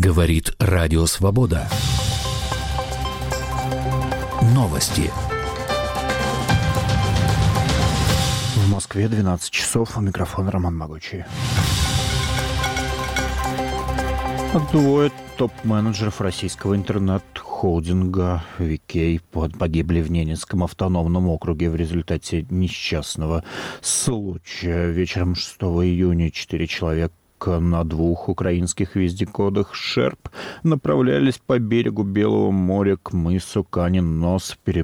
Говорит Радио Свобода. Новости. В Москве 12 часов. У микрофона Роман Могучий. Двое топ-менеджеров российского интернет-холдинга VK погибли в Ненецком автономном округе в результате несчастного случая. Вечером 6 июня 4 человека на 2 украинских вездеходах «Шерп» направлялись по берегу Белого моря к мысу Канин-Нос при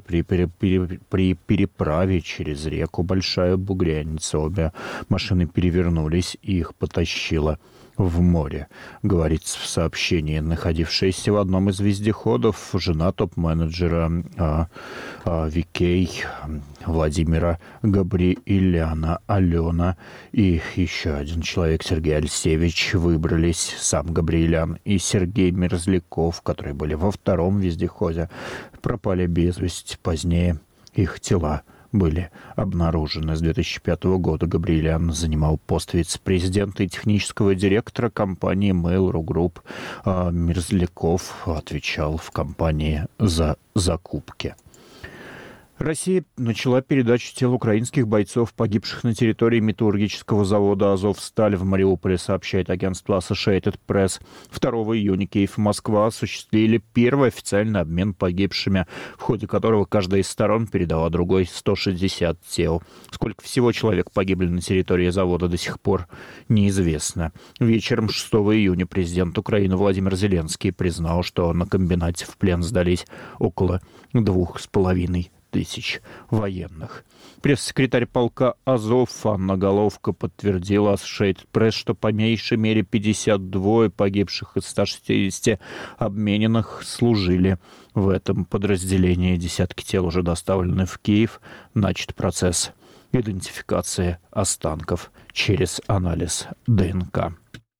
переправе через реку Большая Бугряница. Обе машины перевернулись, и их потащило в море. Говорится в сообщении. Находившаяся в одном из вездеходов жена топ-менеджера VK Владимира Габриэляна Алена и еще один человек, Сергей Альсевич, выбрались. Сам Габриэлян и Сергей Мерзляков, которые были во втором вездеходе, пропали без вести. Позднее их тела были обнаружены. С 2005 года Габриэлян занимал пост вице-президента и технического директора компании Mail.ru Group. Мерзляков отвечал в компании за закупки. Россия начала передачу тел украинских бойцов, погибших на территории металлургического завода «Азовсталь» в Мариуполе, сообщает агентство Associated Press. 2 июня Киев и Москва осуществили первый официальный обмен погибшими, в ходе которого каждая из сторон передала другой 160 тел. Сколько всего человек погибли на территории завода, до сих пор неизвестно. Вечером 6 июня президент Украины Владимир Зеленский признал, что на комбинате в плен сдались около 2500 военных. Пресс-секретарь полка «Азов» Анна Головко подтвердила Associated Press, что по меньшей мере 52 погибших из 160 обмененных служили в этом подразделении. Десятки тел уже доставлены в Киев. Начат процесс идентификации останков через анализ ДНК.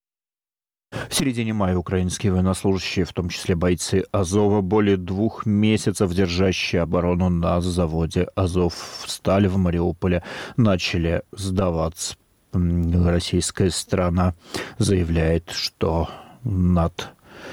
В середине мая украинские военнослужащие, в том числе бойцы Азова, более 2 месяцев держащие оборону на заводе «Азовсталь» в Мариуполе, начали сдаваться. Российская сторона заявляет, что над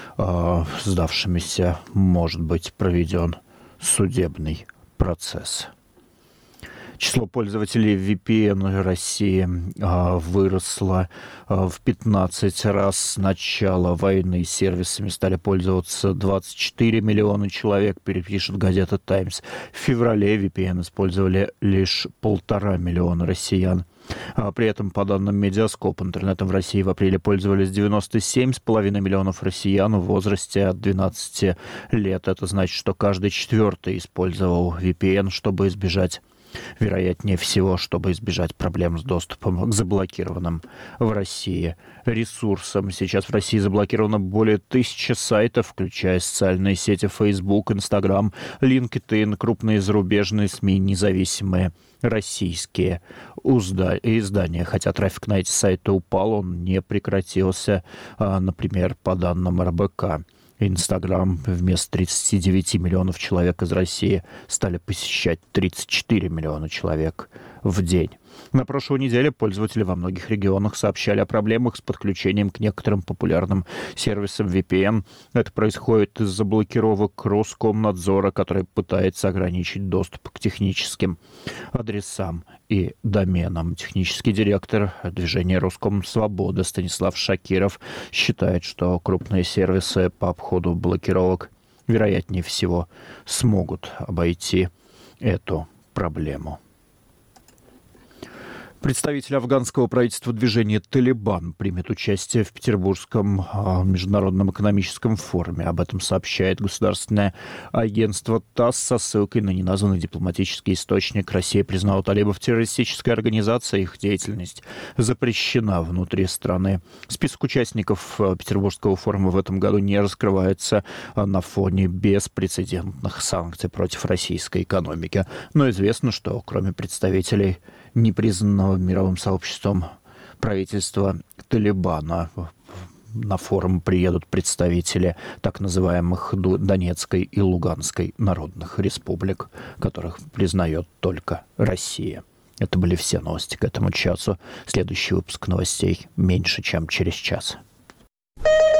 сдавшимися может быть проведен судебный процесс. Число пользователей VPN России выросло в 15 раз с начала войны. Сервисами стали пользоваться 24 миллиона человек, пишет газета «Таймс». В феврале VPN использовали лишь 1,5 миллиона россиян. При этом, по данным Медиаскоп, интернетом в России в апреле пользовались 97,5 миллионов россиян в возрасте от 12 лет. Это значит, что каждый 4-й использовал VPN, вероятнее всего, чтобы избежать проблем с доступом к заблокированным в России ресурсам. Сейчас в России заблокировано более 1000 сайтов, включая социальные сети Facebook, Instagram, LinkedIn, крупные зарубежные СМИ, независимые российские издания. Хотя трафик на эти сайты упал, он не прекратился. Например, по данным РБК, Инстаграм вместо 39 миллионов человек из России стали посещать 34 миллиона человек в день. На прошлой неделе пользователи во многих регионах сообщали о проблемах с подключением к некоторым популярным сервисам VPN. Это происходит из-за блокировок Роскомнадзора, который пытается ограничить доступ к техническим адресам и доменам. Технический директор движения «Роскомсвобода» Станислав Шакиров считает, что крупные сервисы по обходу блокировок, вероятнее всего, смогут обойти эту проблему. Представитель афганского правительства движения «Талибан» примет участие в Петербургском международном экономическом форуме. Об этом сообщает государственное агентство ТАСС со ссылкой на неназванный дипломатический источник. Россия признала талибов террористической организацией, их деятельность запрещена внутри страны. Список участников Петербургского форума в этом году не раскрывается на фоне беспрецедентных санкций против российской экономики. Но известно, что кроме представителей непризнанного мировым сообществом правительства Талибана, на форум приедут представители так называемых Донецкой и Луганской народных республик, которых признает только Россия. Это были все новости к этому часу. Следующий выпуск новостей меньше, чем через час.